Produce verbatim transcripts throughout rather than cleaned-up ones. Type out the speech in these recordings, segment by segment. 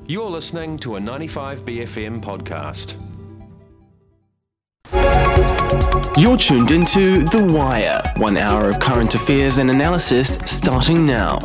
You're listening to a ninety-five B F M podcast. You're tuned into The Wire, one hour of current affairs and analysis starting now.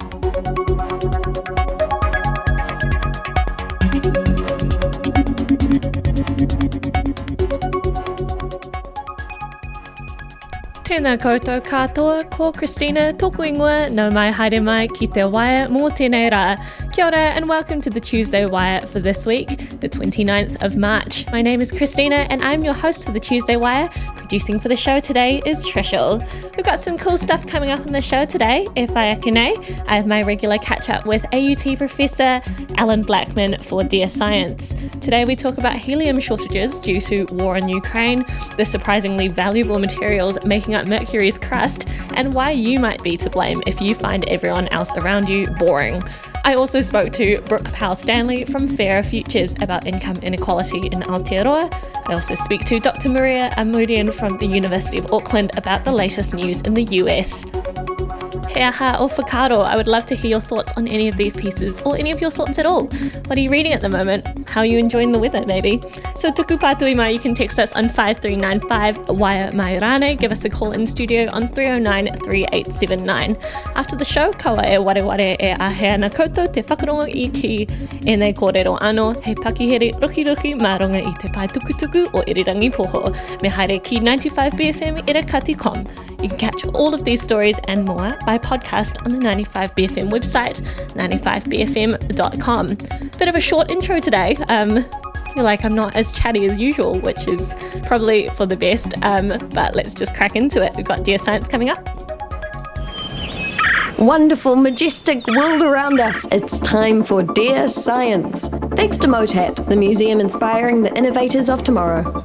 Tēnā koutou katoa, ko Christina, tōku ingoa, no mai haere mai ki te Wire mō tēnei rā. Kia ora and welcome to the Tuesday Wire for this week, the twenty-ninth of March. My name is Christina and I'm your host for the Tuesday Wire. Producing for the show today is Trishul. We've got some cool stuff coming up on the show today. E whai ake nei, I have my regular catch up with A U T Professor Alan Blackman for Dear Science. Today we talk about helium shortages due to war in Ukraine, the surprisingly valuable materials making up Mercury's crust, and why you might be to blame if you find everyone else around you boring. I also spoke to Brooke Powell-Stanley from Fairer Futures about income inequality in Aotearoa. I also speak to Doctor Maria Amudian from the University of Auckland about the latest news in the U S. He aha o whakaaro, I would love to hear your thoughts on any of these pieces, or any of your thoughts at all. What are you reading at the moment? How are you enjoying the weather, maybe? So tuku pātui mai, you can text us on five three nine five, Wire Mai Rane, give us a call in studio on three oh nine, three eight seven nine. After the show, kaua e ware ware e ahea na koutou te whakarongo i ki e nei kōrero anō, hei pakihere ruki ruki maronga i te pai tuku tuku o Irirangi Poho, me haere ki ninety-five B F M irakati dot com. You can catch all of these stories and more by podcast on the ninety-five B F M website, ninety-five B F M dot com. Bit of a short intro today. Um, I feel like I'm not as chatty as usual, which is probably for the best, um, but let's just crack into it. We've got Dear Science coming up. Wonderful, majestic world around us. It's time for Dear Science. Thanks to MOTAT, the museum inspiring the innovators of tomorrow.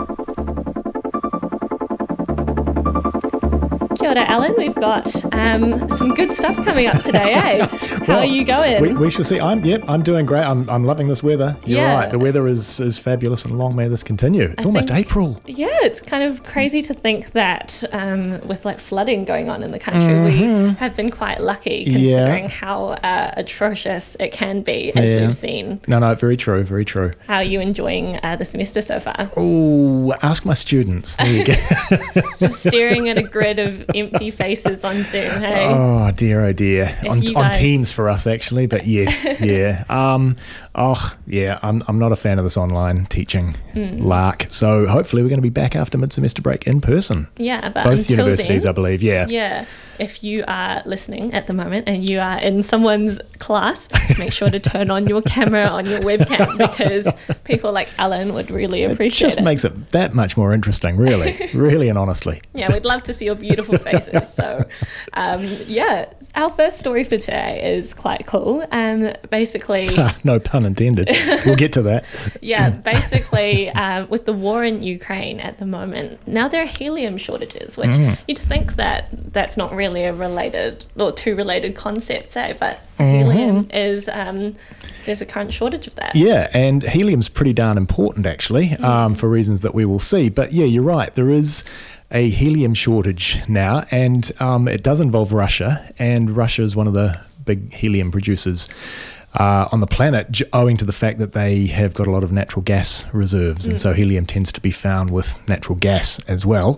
Kia ora, Alan. We've got um, some good stuff coming up today, eh? How well, are you going? We, we shall see. I'm yep. I'm doing great. I'm I'm loving this weather. You're Yeah. right. The weather is, is fabulous, and long may this continue. It's I almost think- April. Yeah, it's kind of crazy to think that um, with like flooding going on in the country, we have been quite lucky considering Yeah. how uh, atrocious it can be, as Yeah. we've seen. No, no, very true, very true. How are you enjoying uh, the semester so far? Oh, ask my students. There you go. Just staring at a grid of empty faces on Zoom, hey? Oh dear, oh dear. If On, you on guys- Teams for us actually, but yes, yeah. Um, oh yeah, I'm I'm not a fan of this online teaching Mm. lark. So hopefully we're going to be back after mid-semester break in person. Yeah, but Both until universities, then, I believe. Yeah. Yeah, if you are listening at the moment and you are in someone's class, make sure to turn on your camera on your webcam because people like Alan would really It appreciate just it. makes it that much more interesting, really, really and honestly. Yeah, we'd love to see your beautiful faces. So, um, yeah, our first story for today is quite cool. Um, basically, No pun intended. We'll get to that. yeah, basically, uh, with the war in Ukraine at the moment, now there are helium shortages, which Mm. you'd think that that's not really a related or two related concepts, eh? But Mm-hmm. helium is, um, there's a current shortage of that. Yeah, and helium's pretty darn important actually, um, for reasons that we will see. But yeah, you're right. There is a helium shortage now, and um, it does involve Russia, and Russia is one of the big helium producers uh, on the planet, j- owing to the fact that they have got a lot of natural gas reserves, and so helium tends to be found with natural gas as well.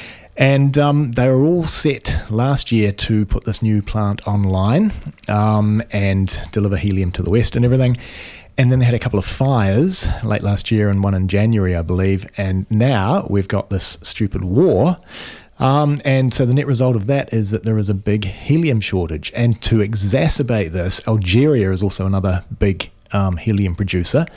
And um, they were all set last year to put this new plant online um, and deliver helium to the West and everything. And then they had a couple of fires late last year and one in January, I believe. And now we've got this stupid war. Um, and so the net result of that is that there is a big helium shortage. And to exacerbate this, Algeria is also another big um, helium producer.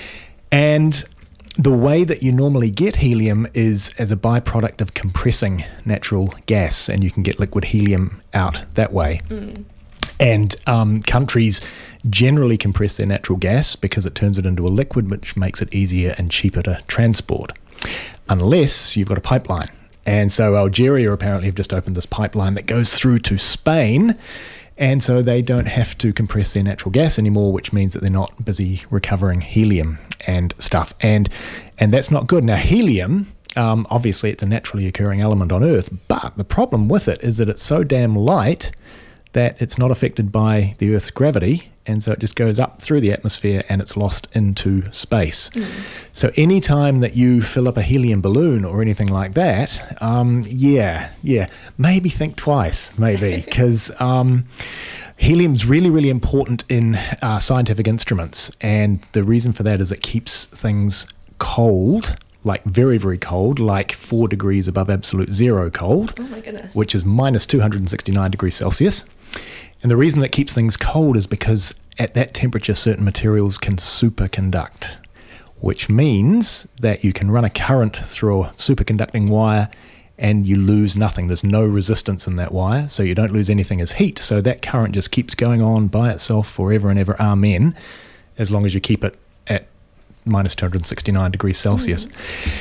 And the way that you normally get helium is as a byproduct of compressing natural gas, and you can get liquid helium out that way. Mm. And um, countries generally compress their natural gas because it turns it into a liquid, which makes it easier and cheaper to transport, unless you've got a pipeline. And so Algeria apparently have just opened this pipeline that goes through to Spain, and so they don't have to compress their natural gas anymore, which means that they're not busy recovering helium and stuff. And and that's not good. Now, helium, um, obviously it's a naturally occurring element on Earth, but the problem with it is that it's so damn light that it's not affected by the Earth's gravity, and so it just goes up through the atmosphere and it's lost into space. Mm. So any time that you fill up a helium balloon or anything like that, um, yeah, yeah, maybe think twice, maybe, because um, helium's really, really important in uh, scientific instruments, and the reason for that is it keeps things cold, like very, very cold, like four degrees above absolute zero cold. Oh my goodness. Which is minus two hundred sixty-nine degrees Celsius. And the reason that keeps things cold is because at that temperature, certain materials can superconduct, which means that you can run a current through a superconducting wire and you lose nothing. There's no resistance in that wire, so you don't lose anything as heat. So that current just keeps going on by itself forever and ever, amen, as long as you keep it at minus two hundred sixty-nine degrees Celsius. Mm.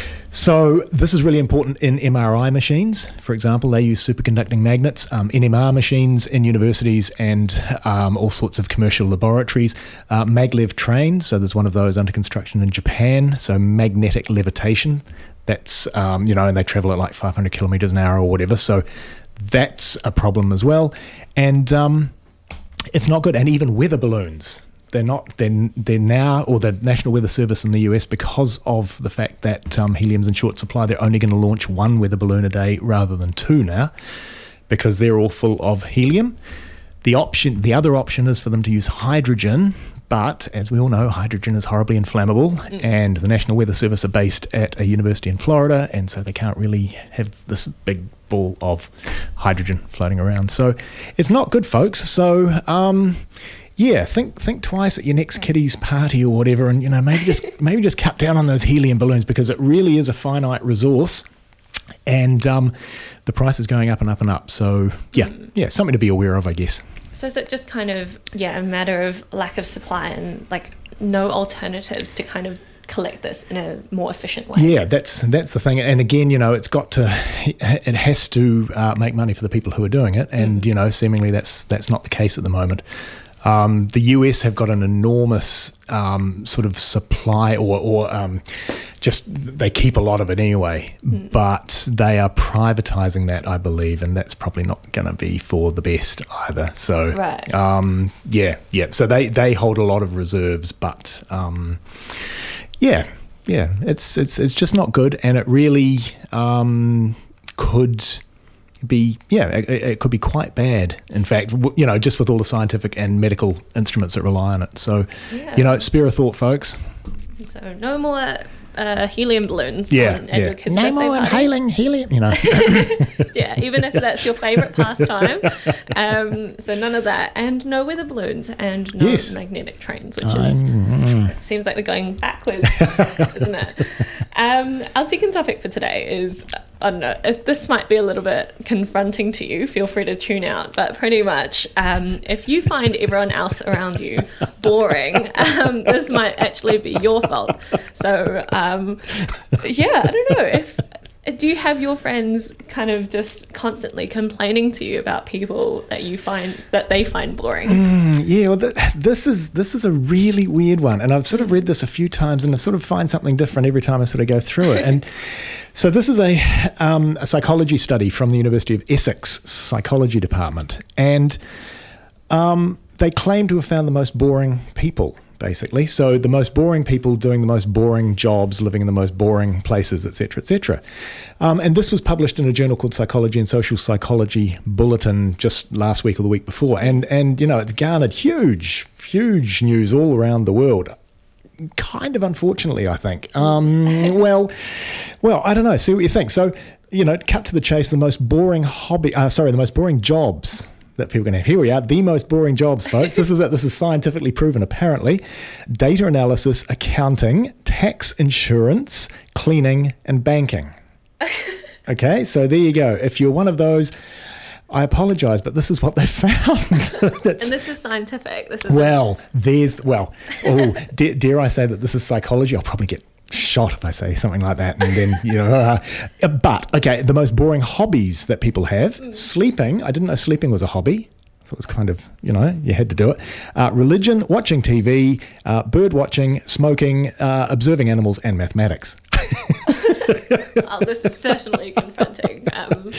So this is really important in M R I machines. For example, they use superconducting magnets. Um, N M R machines in universities and um, all sorts of commercial laboratories. Uh, maglev trains, so there's one of those under construction in Japan. So magnetic levitation. That's, um, you know, and they travel at like five hundred kilometers an hour or whatever. So that's a problem as well. And um, it's not good. And even weather balloons. They're not, they're, they're now, or the National Weather Service in the U S, because of the fact that um, helium's in short supply, they're only going to launch one weather balloon a day rather than two now, because they're all full of helium. The option, the other option is for them to use hydrogen, but as we all know, hydrogen is horribly inflammable, mm. and the National Weather Service are based at a university in Florida, and so they can't really have this big ball of hydrogen floating around. So it's not good, folks. So, um... yeah, think think twice at your next kiddies party or whatever, and you know maybe just maybe just cut down on those helium balloons, because it really is a finite resource, and um, the price is going up and up and up. So yeah, yeah, something to be aware of, I guess. So is it just kind of yeah a matter of lack of supply and like no alternatives to kind of collect this in a more efficient way? Yeah, that's that's the thing. And again, you know, it's got to, it has to uh, make money for the people who are doing it, and mm. you know, seemingly that's that's not the case at the moment. Um, the U S have got an enormous um, sort of supply, or, or um, just they keep a lot of it anyway, mm. but they are privatising that, I believe, and that's probably not going to be for the best either. So, right. um, yeah, yeah. So they, they hold a lot of reserves, but um, yeah, yeah, it's it's it's just not good, and it really um, could. be yeah it, it could be quite bad, in fact, you know, just with all the scientific and medical instruments that rely on it. So yeah. you know, spare a thought, folks. So no more uh, helium balloons yeah, on yeah. your kids' no more inhaling helium, you know. Yeah, even if that's your favourite pastime. Um, so none of that, and no weather balloons, and no yes. magnetic trains, which is mm. it seems like we're going backwards, isn't it? Um, our second topic for today is, I don't know, if this might be a little bit confronting to you, feel free to tune out, but pretty much um, if you find everyone else around you boring, um, this might actually be your fault. So um, yeah, I don't know, if do you have your friends kind of just constantly complaining to you about people that you find that they find boring? Mm, yeah, well, th- this is this is a really weird one, and I've sort of read this a few times, and I sort of find something different every time I sort of go through it. And so this is a, um, a psychology study from the University of Essex Psychology Department, and um, they claim to have found the most boring people, basically. So the most boring people doing the most boring jobs, living in the most boring places, et cetera, et cetera. Um, and this was published in a journal called Psychology and Social Psychology Bulletin just last week or the week before. And, and you know, it's garnered huge, huge news all around the world. Kind of unfortunately, I think. Um, well, well, I don't know. See what you think. So, you know, cut to the chase, the most boring hobby, uh, sorry, the most boring jobs that people can have. Here we are, the most boring jobs, folks. This is it. This is scientifically proven, apparently. Data analysis, accounting, tax, insurance, cleaning, and banking. Okay, so there you go. If you're one of those, I apologise, but this is what they found. And this is scientific. This is well, there's well. Oh, dare, dare I say that this is psychology? I'll probably get shot if I say something like that, and then you know. Uh, but okay, the most boring hobbies that people have: mm. sleeping. I didn't know sleeping was a hobby. I thought it was kind of, you know, you had to do it. Uh, religion, watching T V, uh, bird watching, smoking, uh, observing animals, and mathematics. Oh, this is certainly confronting. Um,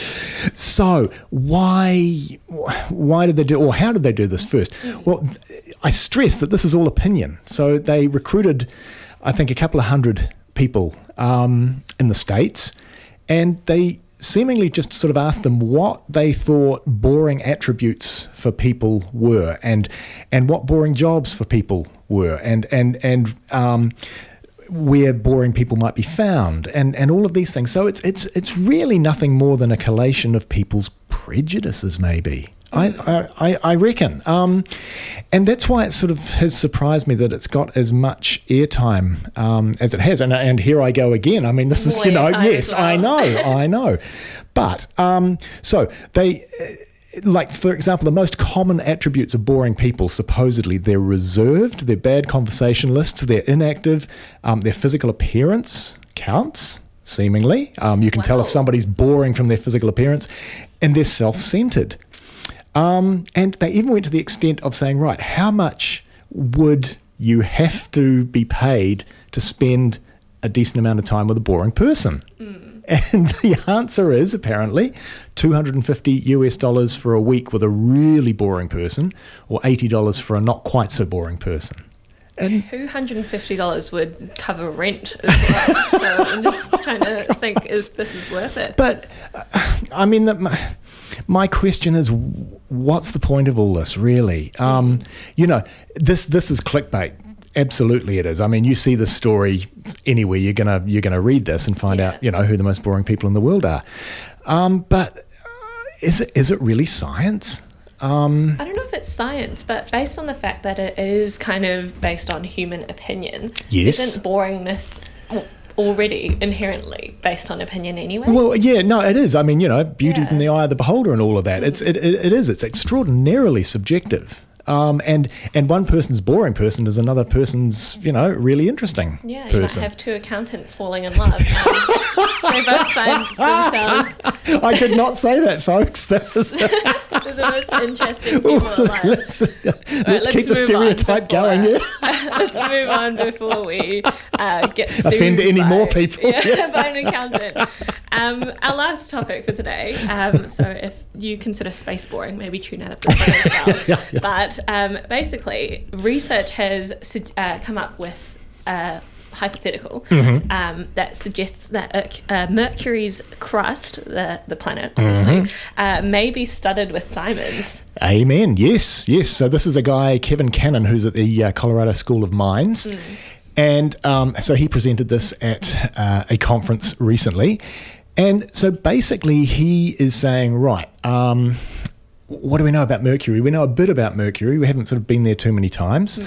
So why why did they do, or how did they do this first? Well, I stress that this is all opinion. So they recruited, I think, a couple of hundred people um, in the States, and they seemingly just sort of asked them what they thought boring attributes for people were, and and what boring jobs for people were, and and and um, where boring people might be found, and, and all of these things. So it's it's it's really nothing more than a collation of people's prejudices, maybe. I, I, I reckon. Um, and that's why it sort of has surprised me that it's got as much airtime um, as it has. And and here I go again. I mean, this is, More you know, airtime yes, as well. I know, I know. But, um, so they... Uh, like, for example, the most common attributes of boring people, supposedly, they're reserved, they're bad conversationalists, they're inactive, um, their physical appearance counts, seemingly. Um, you can tell if Wow. somebody's boring from their physical appearance, and they're self-centered. Um, and they even went to the extent of saying, right, how much would you have to be paid to spend a decent amount of time with a boring person? Mm. And the answer is, apparently, two hundred fifty US dollars for a week with a really boring person, or eighty dollars for a not quite so boring person. And two hundred fifty dollars would cover rent as well. So I'm just trying to think, is this is worth it? But, uh, I mean, the, my, my question is, what's the point of all this, really? Um, you know, this this is clickbait. Absolutely, it is. I mean, you see this story anywhere, you're gonna you're gonna read this and find Yeah. out, you know, who the most boring people in the world are. Um, but uh, is it is it really science? Um, I don't know if it's science, but based on the fact that it is kind of based on human opinion, Yes. isn't boringness al- already inherently based on opinion anyway? Well, yeah, no, it is. I mean, you know, beauty's Yeah. in the eye of the beholder and all of that. It's it, it, it is. It's extraordinarily subjective. Um, and and one person's boring person is another person's, you know, really interesting Yeah, you might person. have two accountants falling in love. And they both find themselves I did not say that, folks. That was, the most interesting people alive. let's Right, let's keep the move on stereotype before- going. Yeah. Let's move on before we uh, get sued Offend any by, more people. Yeah, by an accountant. Um, our last topic for today. Um, so if you consider space boring, maybe tune out of this one as well. Yeah, yeah. But um, basically, research has su- uh, come up with a hypothetical Mm-hmm. um, that suggests that uh, uh, Mercury's crust, the the planet, obviously, Mm-hmm. uh, may be studded with diamonds. Amen. Yes, yes. So this is a guy, Kevin Cannon, who's at the uh, Colorado School of Mines. And um, so he presented this at uh, a conference recently. And so basically he is saying, right, um, what do we know about Mercury? We know a bit about Mercury. We haven't sort of been there too many times.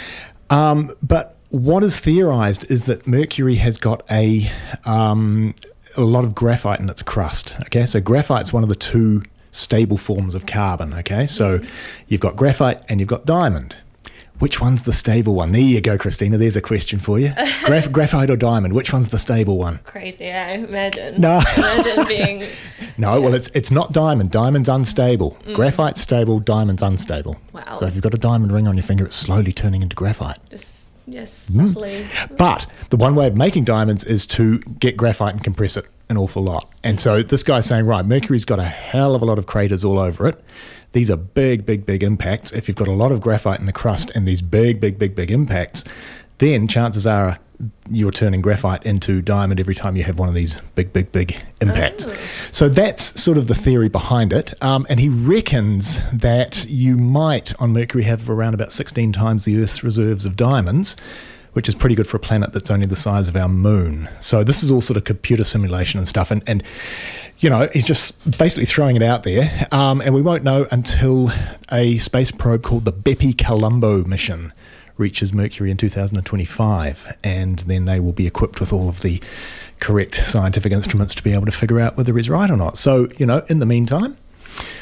Um, but what is theorized is that Mercury has got a um, a lot of graphite in its crust. Okay, so graphite's one of the two stable forms of carbon. Okay, so you've got graphite and you've got diamond. Which one's the stable one? There you go, Christina. There's a question for you. Graph- graphite or diamond? Which one's the stable one? Crazy, I imagine. No. Imagine being No, well, it's it's not diamond. Diamond's unstable. Graphite's stable. Diamond's unstable. Wow. So if you've got a diamond ring on your finger, it's slowly turning into graphite. just, yes, Mm. subtly. But the one way of making diamonds is to get graphite and compress it an awful lot. And so this guy's saying, right, Mercury's got a hell of a lot of craters all over it. These are big, big, big impacts. If you've got a lot of graphite in the crust and these big, big, big, big impacts, then chances are you're turning graphite into diamond every time you have one of these big, big, big impacts. Oh. So that's sort of the theory behind it. Um, and he reckons that you might, on Mercury, have around about sixteen times the Earth's reserves of diamonds, which is pretty good for a planet that's only the size of our moon. So this is all sort of computer simulation and stuff. And, and you know, he's just basically throwing it out there. Um, and we won't know until a space probe called the Bepi-Colombo mission reaches Mercury in two thousand twenty-five. And then they will be equipped with all of the correct scientific instruments to be able to figure out whether he's right or not. So, you know, in the meantime,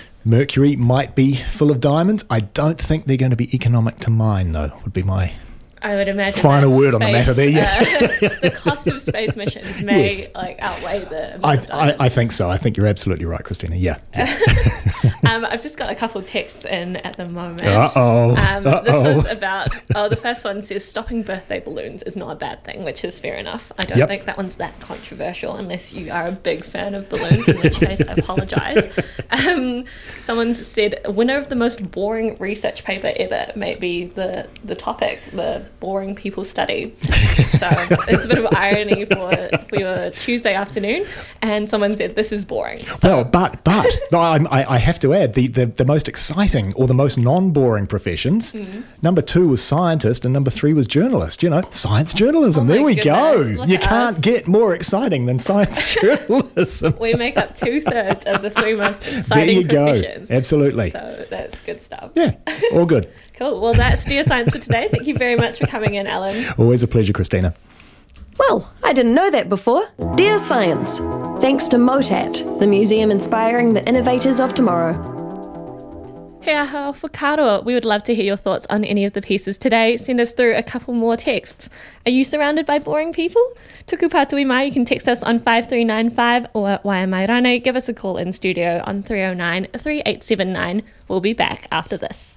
Mercury might be full of diamonds. I don't think they're going to be economic to mine, though, would be my I would imagine Final that word on the matter there, yeah. uh, the cost of space missions may Yes. like outweigh the amount I, of I, diamonds. I think so. I think you're absolutely right, Christina. Yeah. Um, I've just got a couple texts in at the moment. Uh-oh. Um, Uh-oh. This is about, oh, the first one says stopping birthday balloons is not a bad thing, which is fair enough. I don't Yep. think that one's that controversial unless you are a big fan of balloons, in which case I apologise. Um, someone's said, winner of the most boring research paper ever may be the, the topic, the boring people study. So it's a bit of irony for, for your Tuesday afternoon. And someone said, this is boring. So Well, but but no, I, I I have to add the, the, the most exciting or the most non-boring professions. Mm. Number two was scientist, and number three was journalist. You know, science journalism. Oh my there we goodness, go. look You at can't us. get more exciting than science journalism. we make up two thirds of the three most There exciting you go. professions. Absolutely. So that's good stuff. Yeah, all good. Cool. Well, that's Dear Science for today. Thank you very much for coming in, Alan. Always a pleasure, Christina. Well, I didn't know that before. Dear Science, thanks to MOTAT, the museum inspiring the innovators of tomorrow. He aha for Karo. We would love to hear your thoughts on any of the pieces today. Send us through a couple more texts. Are you surrounded by boring people? Tuku Pātui mai, you can text us on five three nine five or Waimai give us a call in studio on three oh nine, three eight seven nine. We'll be back after this.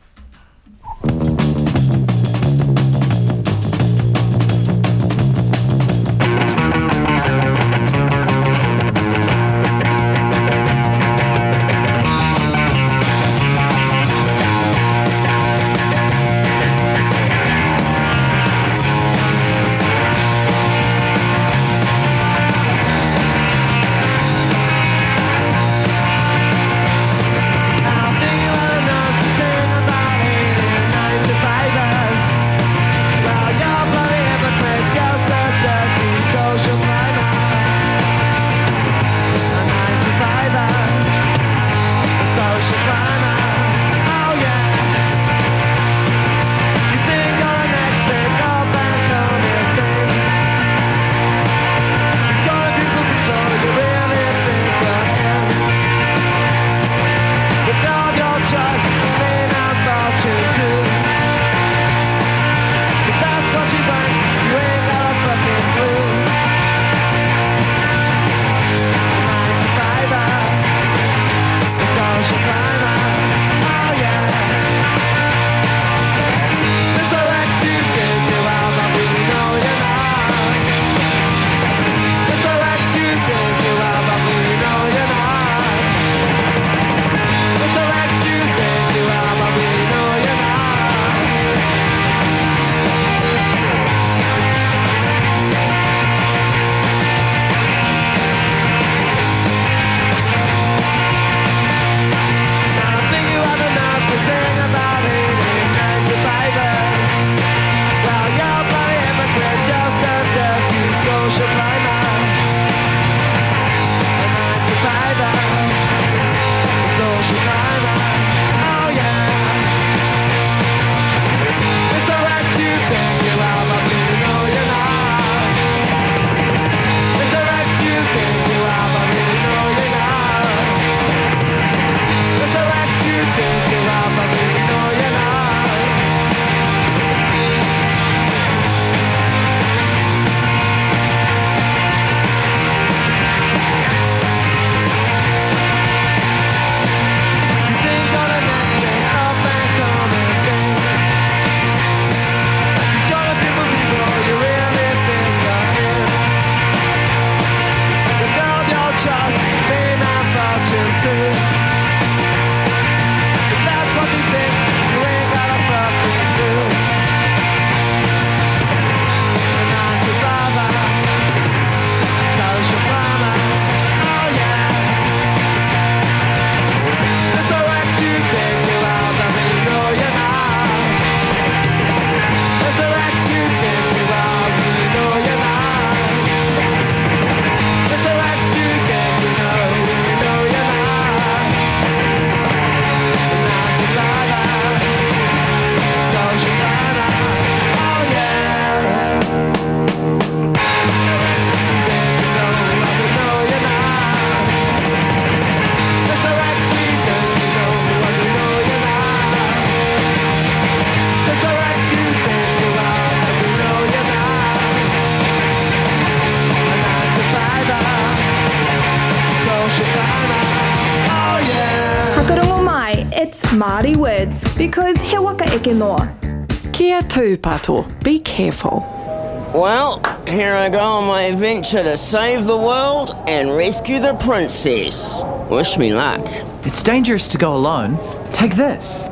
I feel enough to sing about Māori words, because he waka eke noa. Kia tūpato, be careful. Well, here I go on my adventure to save the world and rescue the princess. Wish me luck. It's dangerous to go alone. Take this.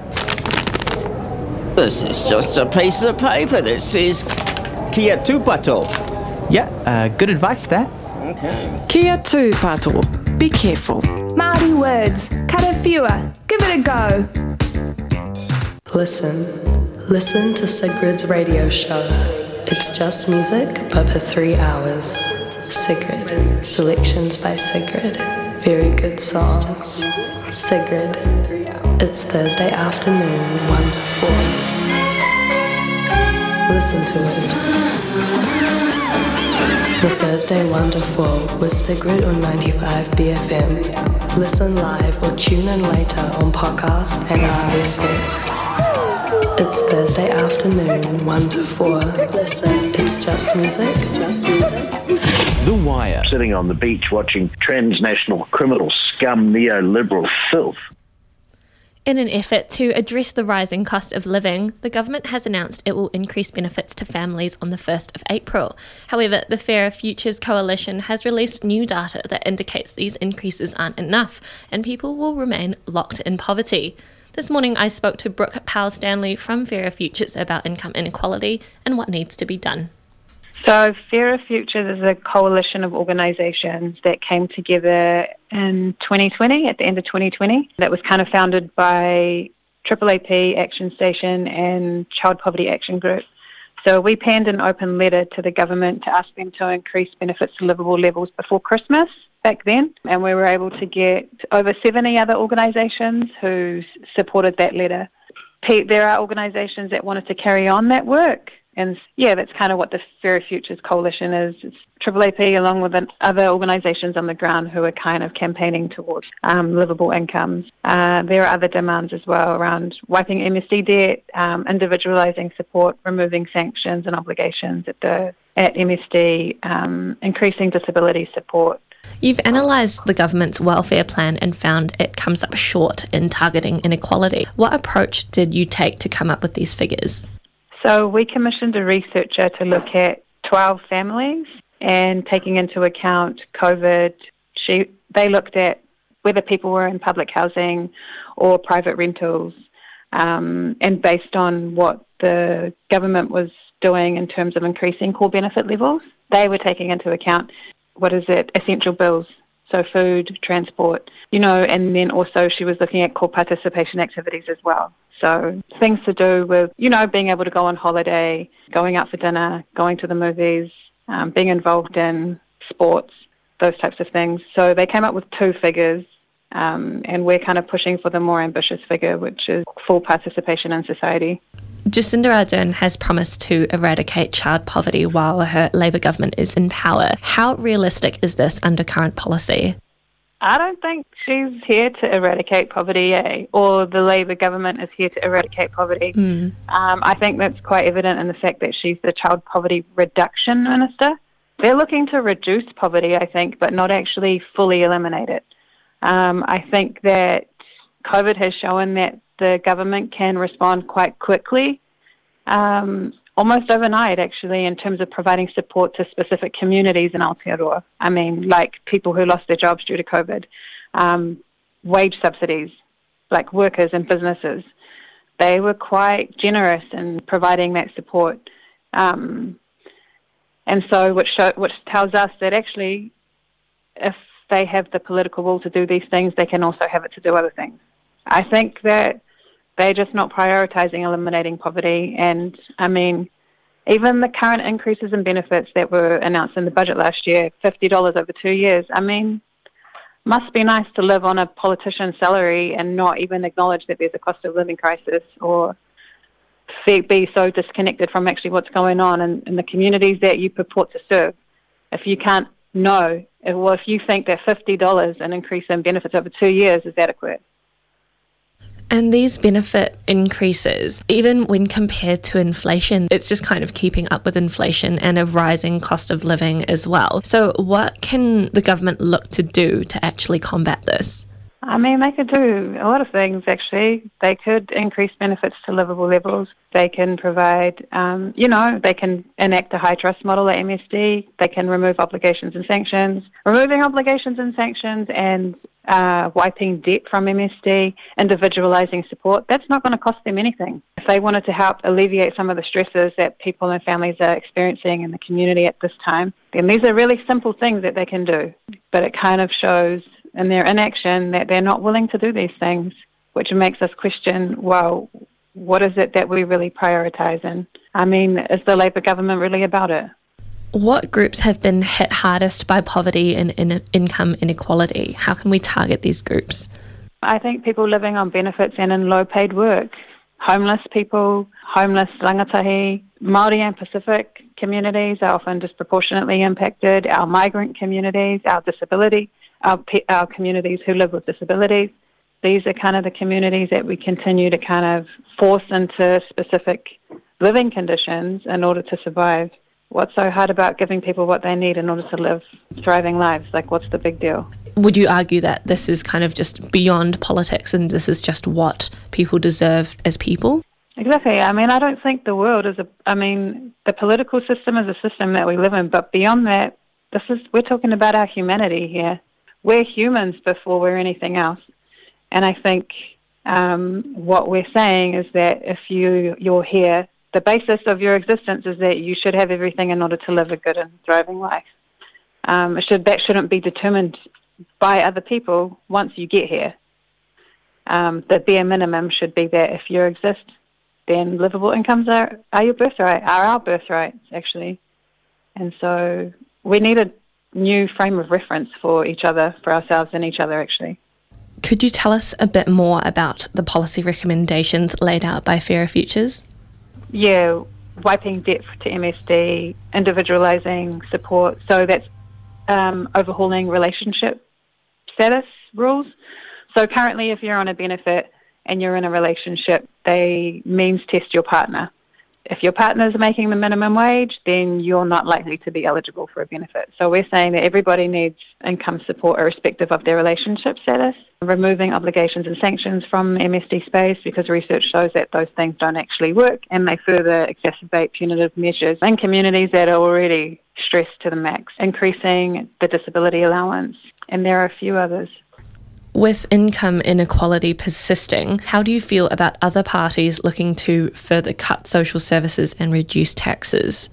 This is just a piece of paper that says Kia tūpato. Yeah, uh, good advice there. Okay. Kia tūpato, be careful. Māori words, kara whiua, give it a go. Listen, listen to Sigrid's radio show. It's just music, but for three hours. Sigrid, selections by Sigrid. Very good songs. Sigrid, it's Thursday afternoon, one to four. Listen to it. The Thursday one to four with Sigrid on ninety-five B F M. Listen live or tune in later on podcast and R S S. It's Thursday afternoon, one to four. Listen, it's just music, it's just music. The Wire. Sitting on the beach watching transnational criminal scum neoliberal filth. In an effort to address the rising cost of living, the government has announced it will increase benefits to families on the first of April. However, the Fairer Futures Coalition has released new data that indicates these increases aren't enough and people will remain locked in poverty. This morning I spoke to Brooke Powell-Stanley from Fairer Futures about income inequality and what needs to be done. So Fairer Futures is a coalition of organisations that came together in twenty twenty, at the end of twenty twenty. That was kind of founded by Triple A P, Action Station and Child Poverty Action Group. So we penned an open letter to the government to ask them to increase benefits to livable levels before Christmas back then. And we were able to get over seventy other organisations who supported that letter. There are organisations that wanted to carry on that work. And yeah, that's kind of what the Fairer Futures Coalition is. It's Triple A P along with other organisations on the ground who are kind of campaigning towards um, livable incomes. Uh, there are other demands as well around wiping M S D debt, um, individualising support, removing sanctions and obligations at the at M S D, um, increasing disability support. You've analysed the government's welfare plan and found it comes up short in targeting inequality. What approach did you take to come up with these figures? So we commissioned a researcher to look at twelve families and taking into account COVID, she, they looked at whether people were in public housing or private rentals, um, and based on what the government was doing in terms of increasing core benefit levels, they were taking into account, what is it, essential bills, so food, transport, you know, and then also she was looking at core participation activities as well. So things to do with, you know, being able to go on holiday, going out for dinner, going to the movies, um, being involved in sports, those types of things. So they came up with two figures, um, and we're kind of pushing for the more ambitious figure, which is full participation in society. Jacinda Ardern has promised to eradicate child poverty while her Labour government is in power. How realistic is this under current policy? I don't think she's here to eradicate poverty, eh? Or the Labour government is here to eradicate poverty. Mm. Um, I think that's quite evident in the fact that she's the Child Poverty Reduction Minister. They're looking to reduce poverty, I think, but not actually fully eliminate it. Um, I think that COVID has shown that the government can respond quite quickly, um, almost overnight, actually, in terms of providing support to specific communities in Aotearoa. I mean, like people who lost their jobs due to COVID, um, wage subsidies, like workers and businesses. They were quite generous in providing that support. Um, and so, which, show, which tells us that actually, if they have the political will to do these things, they can also have it to do other things. I think that they're just not prioritising eliminating poverty. And, I mean, even the current increases in benefits that were announced in the budget last year, fifty dollars over two years, I mean, must be nice to live on a politician's salary and not even acknowledge that there's a cost of living crisis or be so disconnected from actually what's going on in, in the communities that you purport to serve. If you can't know, well, if you think that fifty dollars an increase in benefits over two years is adequate. And these benefit increases, even when compared to inflation, it's just kind of keeping up with inflation and a rising cost of living as well. So what can the government look to do to actually combat this? I mean, they could do a lot of things, actually. They could increase benefits to livable levels. They can provide, um, you know, they can enact a high trust model at M S D. They can remove obligations and sanctions. Removing obligations and sanctions and uh, wiping debt from M S D, individualising support, that's not going to cost them anything. If they wanted to help alleviate some of the stresses that people and families are experiencing in the community at this time, then these are really simple things that they can do. But it kind of shows in their inaction that they're not willing to do these things, which makes us question, well, what is it that we really prioritise? And I mean, is the Labour government really about it? What groups have been hit hardest by poverty and in- income inequality? How can we target these groups? I think people living on benefits and in low-paid work, homeless people, homeless rangatahi, Māori and Pacific communities are often disproportionately impacted, our migrant communities, our disability, our, pe- our communities who live with disabilities. These are kind of the communities that we continue to kind of force into specific living conditions in order to survive. What's so hard about giving people what they need in order to live thriving lives? Like, what's the big deal? Would you argue that this is kind of just beyond politics and this is just what people deserve as people? Exactly. I mean, I don't think the world is a... I mean, the political system is a system that we live in, but beyond that, this is we're talking about our humanity here. We're humans before we're anything else. And I think um, what we're saying is that if you, you're here, the basis of your existence is that you should have everything in order to live a good and thriving life. Um, it should, that shouldn't be determined by other people once you get here. Um, the bare minimum should be that if you exist, then livable incomes are, are your birthright, are our birthrights, actually. And so we need a new frame of reference for each other, for ourselves and each other, actually. Could you tell us a bit more about the policy recommendations laid out by Fairer Futures? Yeah, wiping debt to M S D, individualising support, so that's um, overhauling relationship status rules. So currently, if you're on a benefit and you're in a relationship, they means test your partner. If your partner is making the minimum wage, then you're not likely to be eligible for a benefit. So we're saying that everybody needs income support irrespective of their relationship status. Removing obligations and sanctions from M S D space, because research shows that those things don't actually work and they further exacerbate punitive measures in communities that are already stressed to the max. Increasing the disability allowance, and there are a few others. With income inequality persisting, how do you feel about other parties looking to further cut social services and reduce taxes?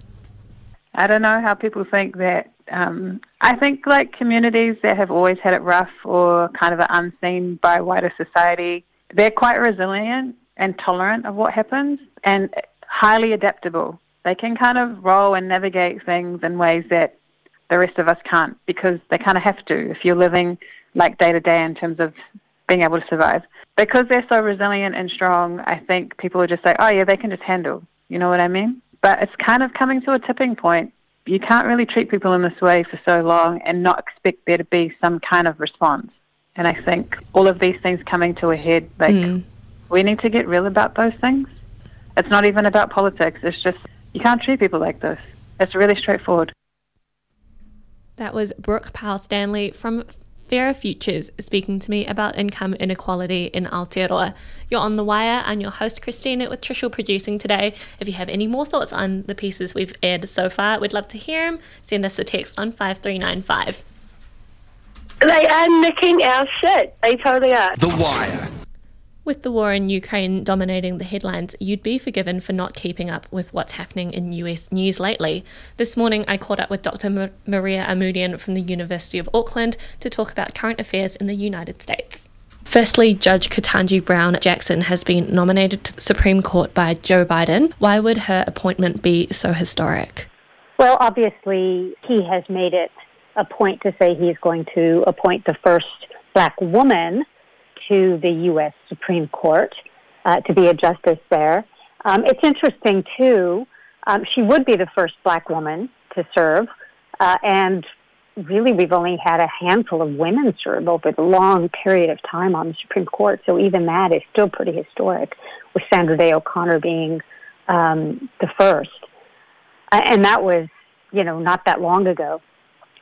I don't know how people think that. Um, I think like communities that have always had it rough or kind of are unseen by wider society, they're quite resilient and tolerant of what happens and highly adaptable. They can kind of roll and navigate things in ways that the rest of us can't, because they kind of have to if you're living like day to day in terms of being able to survive. Because they're so resilient and strong, I think people would just say, oh yeah, they can just handle, you know what I mean? But it's kind of coming to a tipping point. You can't really treat people in this way for so long and not expect there to be some kind of response. And I think all of these things coming to a head, like mm. we need to get real about those things. It's not even about politics. It's just, you can't treat people like this. It's really straightforward. That was Brooke Powell-Stanley from Fairer Futures speaking to me about income inequality in Aotearoa. You're on The Wire. I'm your host, Christina, with Trishul producing today. If you have any more thoughts on the pieces we've aired so far, we'd love to hear them. Send us a text on five three nine five. They are nicking our shit. They totally are. The Wire. With the war in Ukraine dominating the headlines, you'd be forgiven for not keeping up with what's happening in U S news lately. This morning, I caught up with Doctor M- Maria Amudian from the University of Auckland to talk about current affairs in the United States. Firstly, Judge Ketanji Brown Jackson has been nominated to the Supreme Court by Joe Biden. Why would her appointment be so historic? Well, obviously, he has made it a point to say he's going to appoint the first black woman to the U S Supreme Court uh, to be a justice there. Um, it's interesting, too, um, she would be the first black woman to serve, uh, and really we've only had a handful of women serve over the long period of time on the Supreme Court, so even that is still pretty historic, with Sandra Day O'Connor being um, the first. Uh, and that was, you know, not that long ago.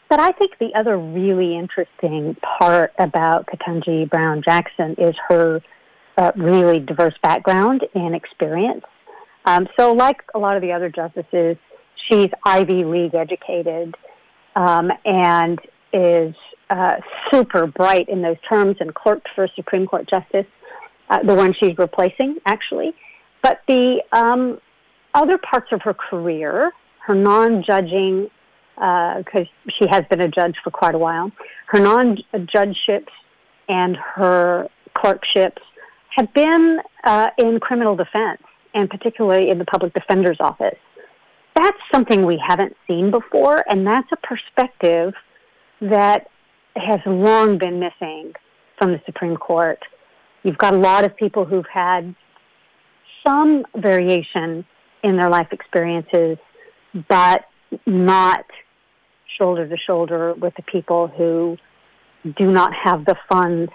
But I think the other really interesting part about Ketanji Brown Jackson is her uh, really diverse background and experience. Um, so like a lot of the other justices, she's Ivy League educated um, and is uh, super bright in those terms and clerked for a Supreme Court justice, uh, the one she's replacing, actually. But the um, other parts of her career, her non-judging, because uh, she has been a judge for quite a while, her non-judgeships and her clerkships have been uh, in criminal defense, and particularly in the public defender's office. That's something we haven't seen before, and that's a perspective that has long been missing from the Supreme Court. You've got a lot of people who've had some variation in their life experiences, but not shoulder to shoulder with the people who do not have the funds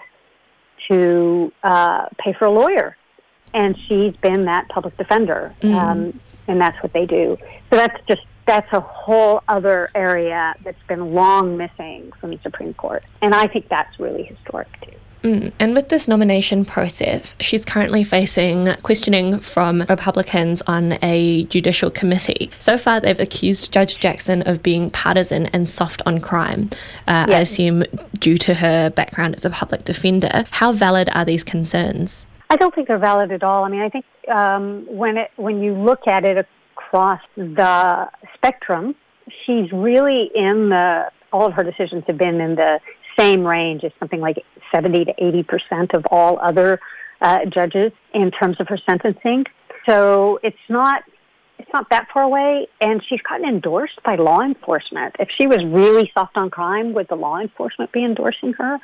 to uh, pay for a lawyer. And she's been that public defender, mm. um, and that's what they do. So that's just, that's a whole other area that's been long missing from the Supreme Court. And I think that's really historic, too. Mm. And with this nomination process, she's currently facing questioning from Republicans on a judicial committee. So far, they've accused Judge Jackson of being partisan and soft on crime, uh, yes. I assume due to her background as a public defender. How valid are these concerns? I don't think they're valid at all. I mean, I think um, when it when you look at it across the spectrum, she's really in the, all of her decisions have been in the same range as something like seventy to eighty percent of all other uh, judges in terms of her sentencing. So it's not it's not that far away, and she's gotten endorsed by law enforcement. If she was really soft on crime, would the law enforcement be endorsing her?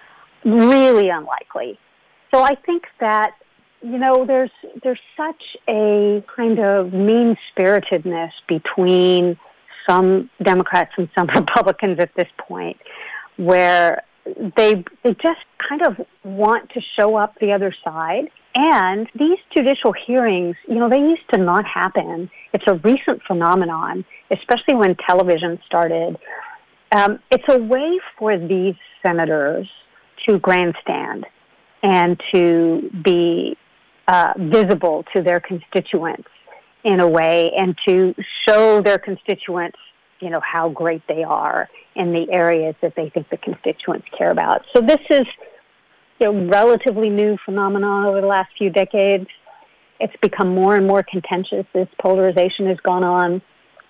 Really unlikely. So I think that, you know, there's there's such a kind of mean-spiritedness between some Democrats and some Republicans at this point, where they they just kind of want to show up the other side. And these judicial hearings, you know, they used to not happen. It's a recent phenomenon, especially when television started. Um, it's a way for these senators to grandstand and to be uh, visible to their constituents in a way, and to show their constituents, you know, how great they are in the areas that they think the constituents care about. So this is a relatively new phenomenon over the last few decades. It's become more and more contentious as polarization has gone on.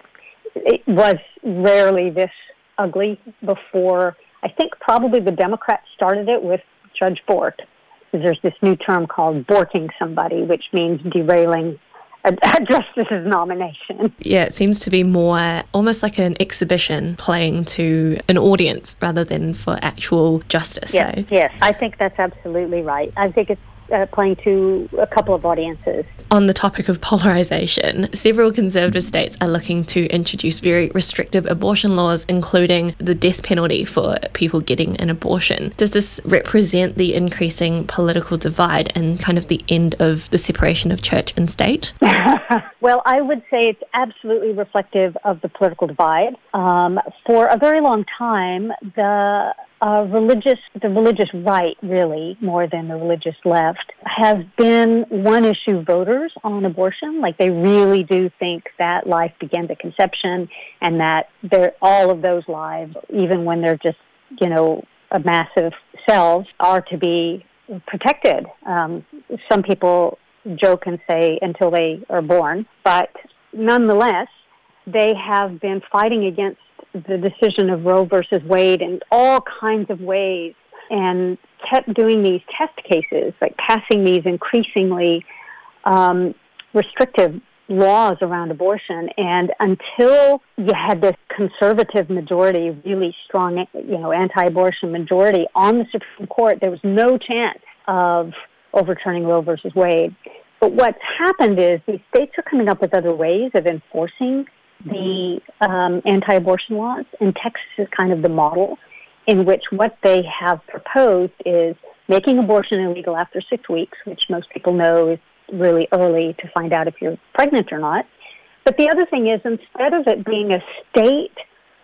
It was rarely this ugly before. I think probably the Democrats started it with Judge Bork. There's this new term called borking somebody, which means derailing a, a justice's nomination. Yeah, it seems to be more almost like an exhibition playing to an audience rather than for actual justice. Yes, so. yes, I think that's absolutely right. I think it's uh, playing to a couple of audiences. On the topic of polarisation, several conservative states are looking to introduce very restrictive abortion laws, including the death penalty for people getting an abortion. Does this represent the increasing political divide and kind of the end of the separation of church and state? Well, I would say it's absolutely reflective of the political divide. Um, for a very long time, the Uh, religious, the religious right, really, more than the religious left, has been one-issue voters on abortion. Like, they really do think that life begins at conception, and that they're, all of those lives, even when they're just, you know, a massive cells, are to be protected. Um, some people joke and say until they are born, but nonetheless, they have been fighting against the decision of Roe versus Wade in all kinds of ways, and kept doing these test cases, like passing these increasingly um, restrictive laws around abortion. And until you had this conservative majority, really strong, you know, anti-abortion majority on the Supreme Court, there was no chance of overturning Roe versus Wade. But what's happened is these states are coming up with other ways of enforcing the um, anti-abortion laws, and Texas is kind of the model in which what they have proposed is making abortion illegal after six weeks, which most people know is really early to find out if you're pregnant or not. But the other thing is, instead of it being a state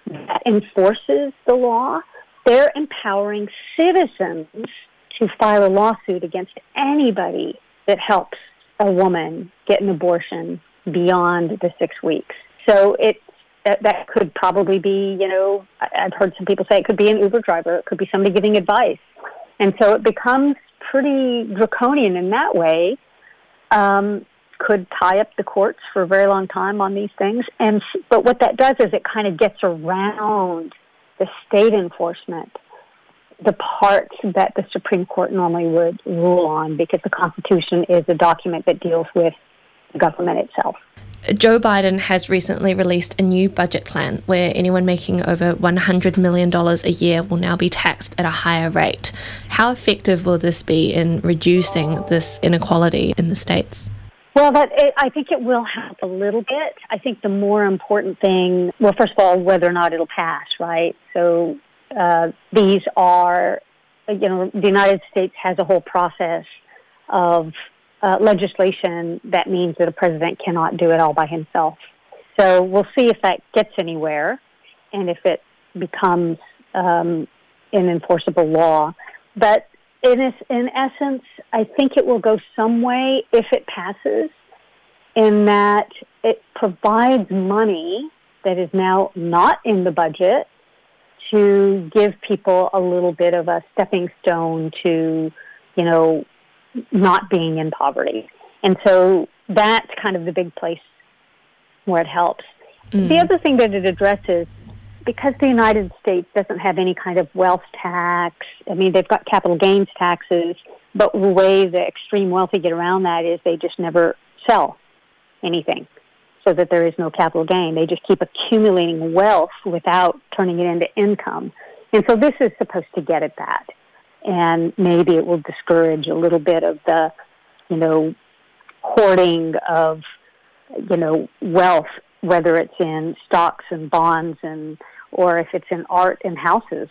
that enforces the law. They're empowering citizens to file a lawsuit against anybody that helps a woman get an abortion beyond the six weeks. So it that, that could probably be, you know, I've heard some people say it could be an Uber driver. It could be somebody giving advice. And so it becomes pretty draconian in that way. Um, could tie up the courts for a very long time on these things. And but what that does is it kind of gets around the state enforcement, the parts that the Supreme Court normally would rule on, because the Constitution is a document that deals with the government itself. Joe Biden has recently released a new budget plan where anyone making over one hundred million dollars a year will now be taxed at a higher rate. How effective will this be in reducing this inequality in the states? Well, that it, I think it will help a little bit. I think the more important thing, well, first of all, whether or not it'll pass, right? So uh, these are, you know, the United States has a whole process of uh, legislation that means that a president cannot do it all by himself. So we'll see if that gets anywhere and if it becomes um, an enforceable law. But in, in essence, I think it will go some way if it passes, in that it provides money that is now not in the budget to give people a little bit of a stepping stone to, you know, not being in poverty. And so that's kind of the big place where it helps. Mm. The other thing that it addresses, because the United States doesn't have any kind of wealth tax, I mean, they've got capital gains taxes, but the way the extreme wealthy get around that is they just never sell anything so that there is no capital gain. They just keep accumulating wealth without turning it into income. And so this is supposed to get at that. And maybe it will discourage a little bit of the, you know, hoarding of, you know, wealth, whether it's in stocks and bonds and or if it's in art and houses.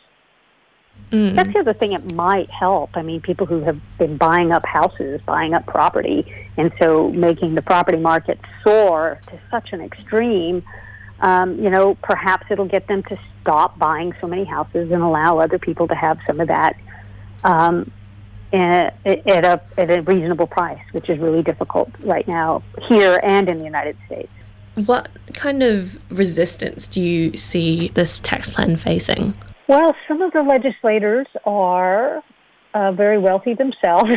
Mm. That's the other thing it might help. I mean, people who have been buying up houses, buying up property, and so making the property market soar to such an extreme, um, you know, perhaps it'll get them to stop buying so many houses and allow other people to have some of that um, at, at, a, at a reasonable price, which is really difficult right now here and in the United States. What kind of resistance do you see this tax plan facing? Well, some of the legislators are uh, very wealthy themselves.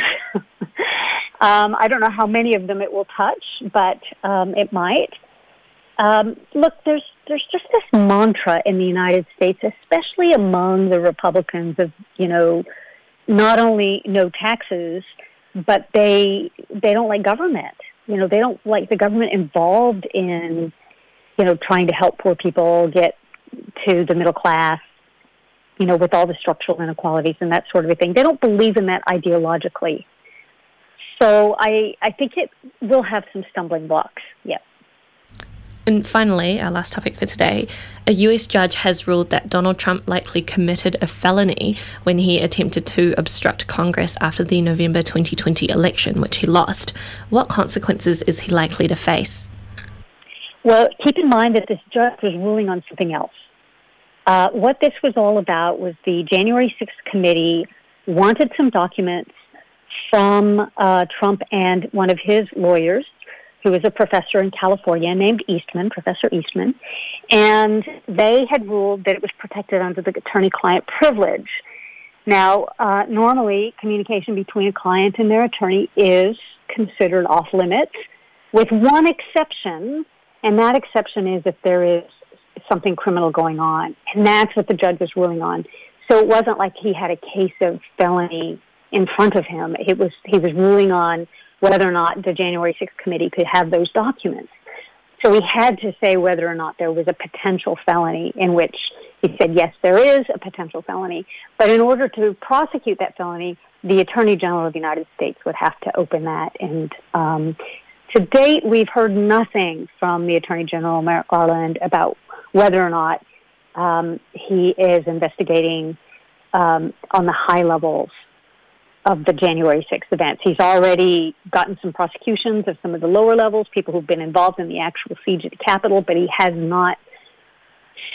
um, I don't know how many of them it will touch, but um, it might. Um, look, there's there's just this mantra in the United States, especially among the Republicans, of, you know, not only no taxes, but they they don't like government. You know, they don't like the government involved in, you know, trying to help poor people get to the middle class, you know, with all the structural inequalities and that sort of a thing. They don't believe in that ideologically. So I I think it will have some stumbling blocks, yeah. And finally, our last topic for today, a U S judge has ruled that Donald Trump likely committed a felony when he attempted to obstruct Congress after the November twenty twenty election, which he lost. What consequences is he likely to face? Well, keep in mind that this judge was ruling on something else. Uh, what this was all about was the January sixth committee wanted some documents from uh, Trump and one of his lawyers, who is a professor in California named Eastman, Professor Eastman, and they had ruled that it was protected under the attorney-client privilege. Now, uh, normally, communication between a client and their attorney is considered off limits, with one exception, and that exception is if there is something criminal going on, and that's what the judge was ruling on. So it wasn't like he had a case of felony in front of him. It was he was ruling on whether or not the January sixth committee could have those documents. So he had to say whether or not there was a potential felony, in which he said, yes, there is a potential felony. But in order to prosecute that felony, the Attorney General of the United States would have to open that. And um, to date, we've heard nothing from the Attorney General, Merrick Garland, about whether or not um, he is investigating um, on the high levels of the January sixth events. He's already gotten some prosecutions of some of the lower levels, people who've been involved in the actual siege of the Capitol, but he has not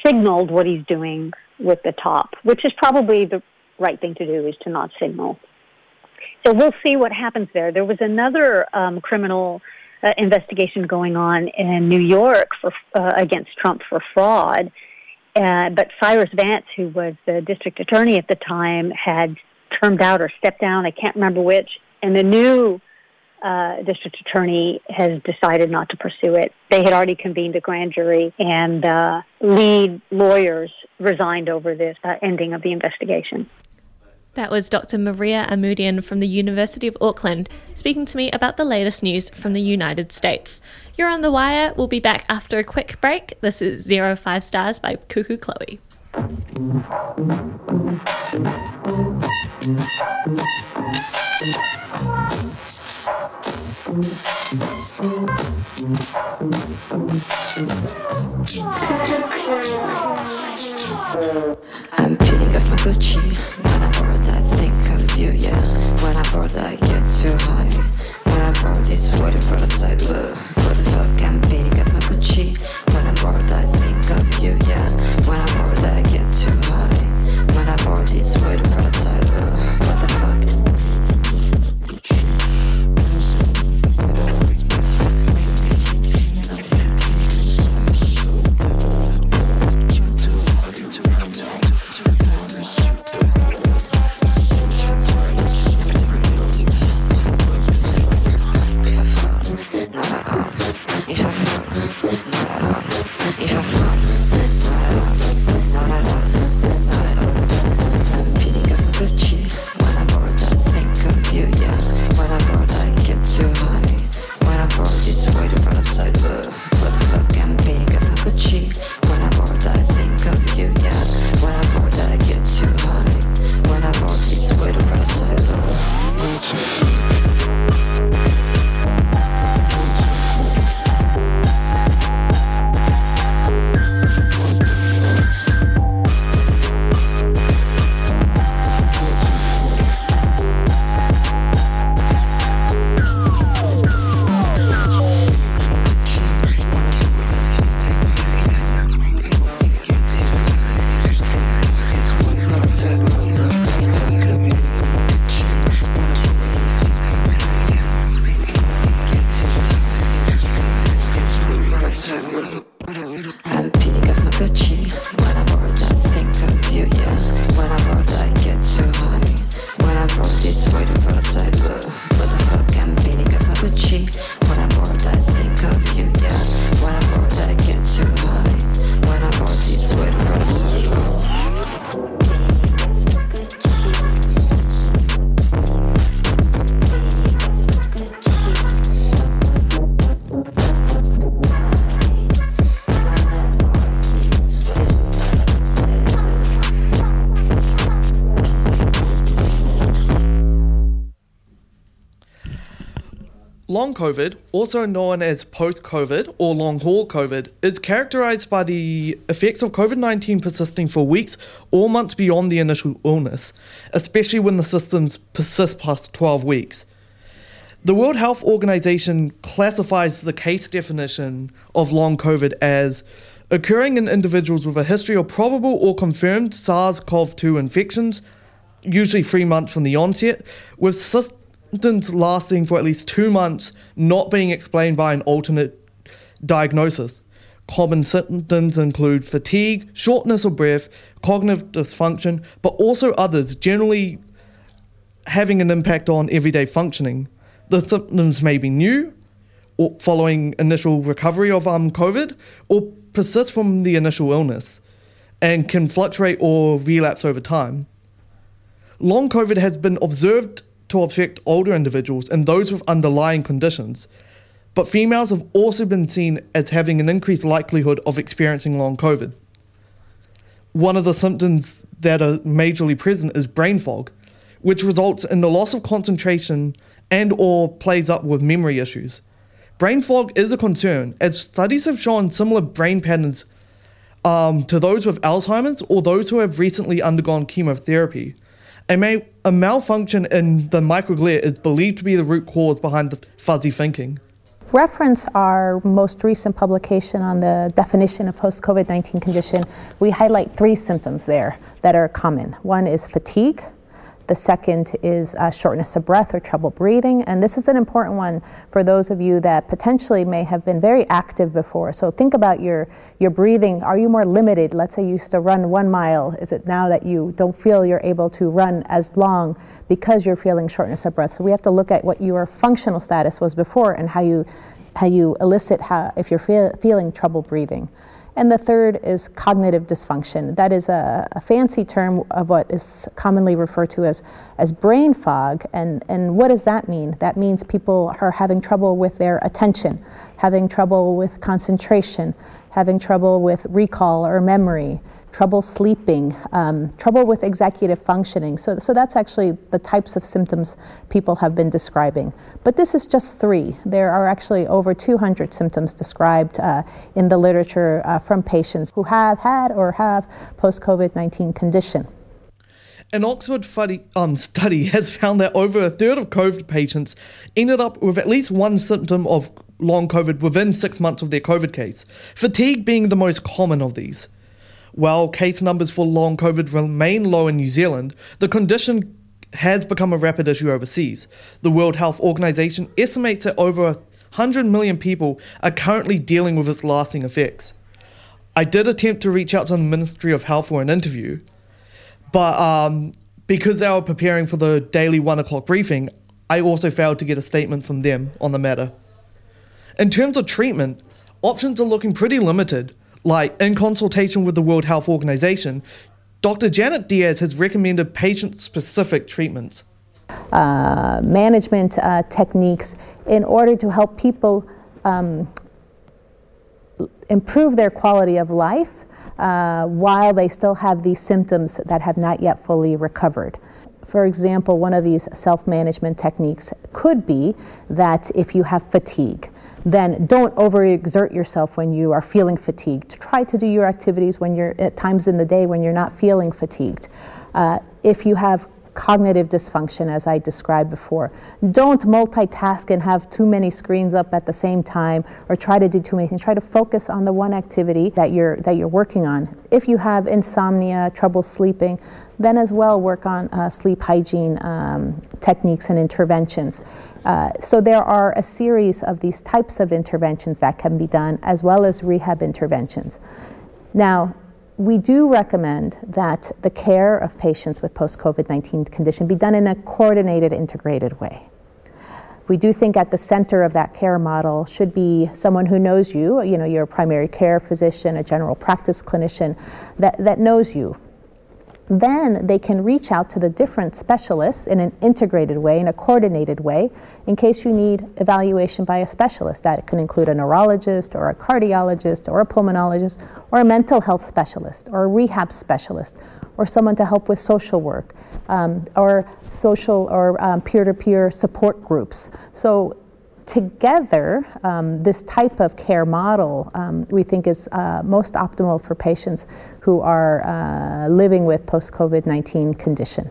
signaled what he's doing with the top, which is probably the right thing to do, is to not signal. So we'll see what happens there. There was another um, criminal uh, investigation going on in New York for uh, against Trump for fraud, uh, but Cyrus Vance, who was the district attorney at the time, had termed out or stepped down, I can't remember which, and the new uh, district attorney has decided not to pursue it. They had already convened a grand jury, and uh, lead lawyers resigned over this uh, ending of the investigation. That was Doctor Maria Amudian from the University of Auckland speaking to me about the latest news from the United States. You're on The Wire. We'll be back after a quick break. This is Zero Five Stars by Cuckoo Chloe. I'm peeling off my Gucci. When I'm bored I think of you, yeah. When I'm bored I get too high. When I'm bored it's waiting for the side. Whoa. What the fuck, I'm peeling off my Gucci. When I'm bored I think of you, yeah. When I'm bored I get too high. When I'm bored it's waiting for the side. Whoa. What the fuck. Long COVID, also known as post-COVID or long-haul COVID, is characterized by the effects of COVID nineteen persisting for weeks or months beyond the initial illness, especially when the symptoms persist past twelve weeks. The World Health Organization classifies the case definition of long COVID as occurring in individuals with a history of probable or confirmed SARS-C o V two infections, usually three months from the onset, with symptoms lasting for at least two months, not being explained by an alternate diagnosis. Common symptoms include fatigue, shortness of breath, cognitive dysfunction, but also others, generally having an impact on everyday functioning. The symptoms may be new, or following initial recovery of um, COVID, or persist from the initial illness, and can fluctuate or relapse over time. Long COVID has been observed to affect older individuals and those with underlying conditions, but females have also been seen as having an increased likelihood of experiencing long COVID. One of the symptoms that are majorly present is brain fog, which results in the loss of concentration and or plays up with memory issues. Brain fog is a concern, as studies have shown similar brain patterns um, to those with Alzheimer's or those who have recently undergone chemotherapy. A, may, a malfunction in the microglia is believed to be the root cause behind the fuzzy thinking. reference our most recent publication on the definition of post-COVID nineteen condition, we highlight three symptoms there that are common. One is fatigue. The second is uh, shortness of breath or trouble breathing. And this is an important one for those of you that potentially may have been very active before. So think about your, your breathing. Are you more limited? Let's say you used to run one mile. Is it now that you don't feel you're able to run as long because you're feeling shortness of breath? So we have to look at what your functional status was before and how you, how you elicit how, if you're feel, feeling trouble breathing. And the third is cognitive dysfunction. That is a, a fancy term of what is commonly referred to as, as brain fog. And, and what does that mean? That means people are having trouble with their attention, having trouble with concentration, having trouble with recall or memory, trouble sleeping, um, trouble with executive functioning. So, so that's actually the types of symptoms people have been describing. But this is just three. There are actually over two hundred symptoms described uh, in the literature uh, from patients who have had or have post-COVID nineteen condition. An Oxford um, study has found that over a third of COVID patients ended up with at least one symptom of long COVID within six months of their COVID case, fatigue being the most common of these. While case numbers for long COVID remain low in New Zealand, the condition has become a rapid issue overseas. The World Health Organization estimates that over one hundred million people are currently dealing with its lasting effects. I did attempt to reach out to the Ministry of Health for an interview, but um, because they were preparing for the daily one o'clock briefing, I also failed to get a statement from them on the matter. In terms of treatment, options are looking pretty limited. Like, in consultation with the World Health Organization, Doctor Janet Diaz has recommended patient-specific treatments. Uh, management uh, techniques in order to help people um, improve their quality of life uh, while they still have these symptoms that have not yet fully recovered. For example, one of these self-management techniques could be that if you have fatigue, then don't overexert yourself when you are feeling fatigued. Try to do your activities when you're at times in the day when you're not feeling fatigued. Uh, if you have cognitive dysfunction, as I described before, don't multitask and have too many screens up at the same time or try to do too many things. Try to focus on the one activity that you're that you're working on. If you have insomnia, trouble sleeping, then as well work on uh, sleep hygiene um, techniques and interventions. Uh, so there are a series of these types of interventions that can be done, as well as rehab interventions. Now, we do recommend that the care of patients with post-COVID nineteen condition be done in a coordinated, integrated way. We do think at the center of that care model should be someone who knows you, you know, your primary care physician, a general practice clinician that, that knows you. Then they can reach out to the different specialists in an integrated way, in a coordinated way, in case you need evaluation by a specialist. That can include a neurologist or a cardiologist or a pulmonologist or a mental health specialist or a rehab specialist or someone to help with social work um, or social or um, peer-to-peer support groups. So together, um, this type of care model um, we think is uh, most optimal for patients who are uh, living with post-COVID nineteen condition.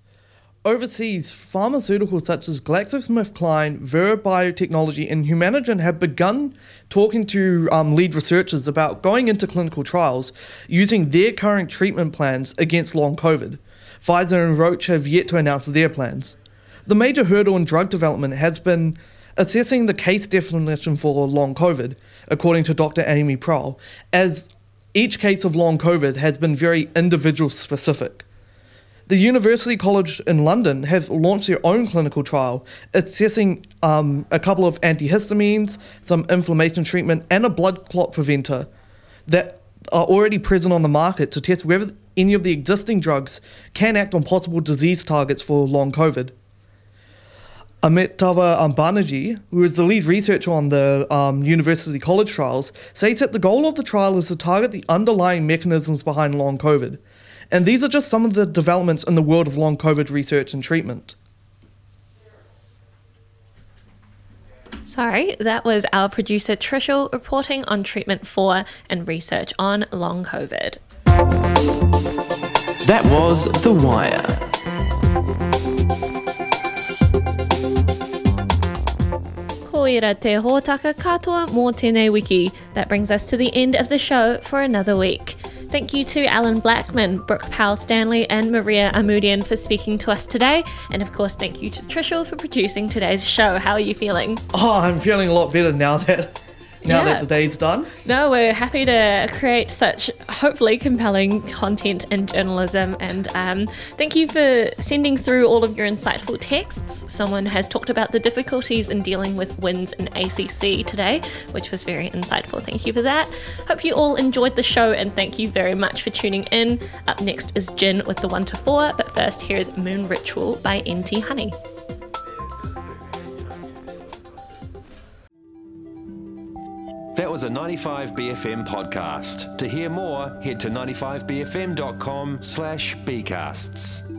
Overseas, pharmaceuticals such as GlaxoSmithKline, Vera Biotechnology, and Humanigen have begun talking to um, lead researchers about going into clinical trials using their current treatment plans against long COVID. Pfizer and Roche have yet to announce their plans. The major hurdle in drug development has been assessing the case definition for long COVID, according to Doctor Amy Prowl, as each case of long COVID has been very individual specific. The University College in London have launched their own clinical trial assessing um, a couple of antihistamines, some inflammation treatment, and a blood clot preventer that are already present on the market to test whether any of the existing drugs can act on possible disease targets for long COVID. Amitava um, Banerjee, who is the lead researcher on the um, University College trials, states that the goal of the trial is to target the underlying mechanisms behind long COVID. And these are just some of the developments in the world of long COVID research and treatment. Sorry, that was our producer Trishul reporting on treatment for and research on long COVID. That was The Wire. Ko Koira te hōtaka katoa mō tēnei wiki. That brings us to the end of the show for another week. Thank you to Alan Blackman, Brooke Powell-Stanley and Maria Amudian for speaking to us today. And of course, thank you to Trishul for producing today's show. How are you feeling? Oh, I'm feeling a lot better now that now Yeah. that the day's done. No, we're happy to create such hopefully compelling content and journalism. And um, thank you for sending through all of your insightful texts. Someone has talked about the difficulties in dealing with wins in A C C today, which was very insightful. Thank you for that. Hope you all enjoyed the show and thank you very much for tuning in. Up next is Jin with the one to four, but first here's Moon Ritual by N T Honey. That was a ninety-five B F M podcast. To hear more, head to ninety-five b f m dot com slash bcasts.